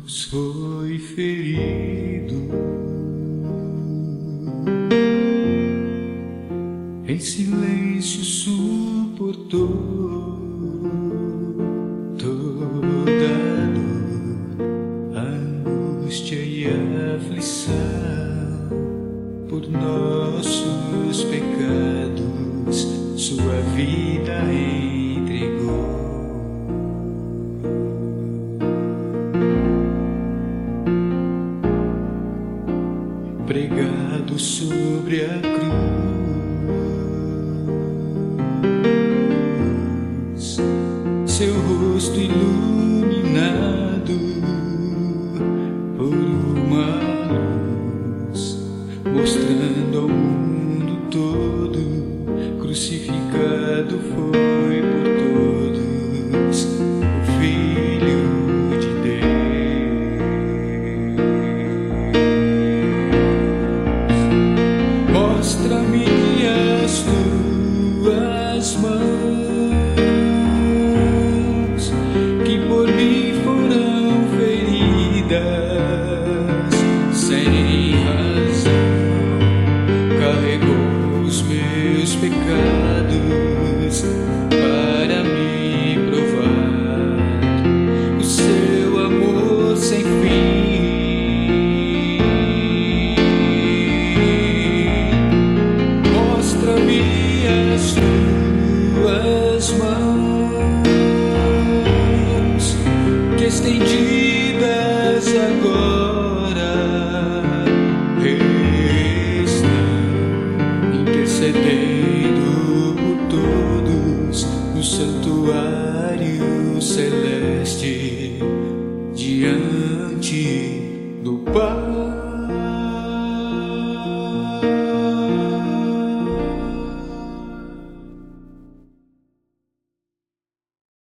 Jesus foi ferido, em silêncio suportou toda a dor, angústia e aflição, por nossos pecados sua vida entregou. Pregado sobre a cruz, seu rosto iluminado por uma luz, mostrando ao mundo todo, crucificado foi por todos, o Filho de Deus. Mostra-me as tuas mãos, que por mim foram feridas, sem razão, carregou os meus pecados para me provar o seu amor sem fim. Mostra-me as tuas mãos, que estendidas agora estão intercedendo por todos no santuário celeste, diante do Pai.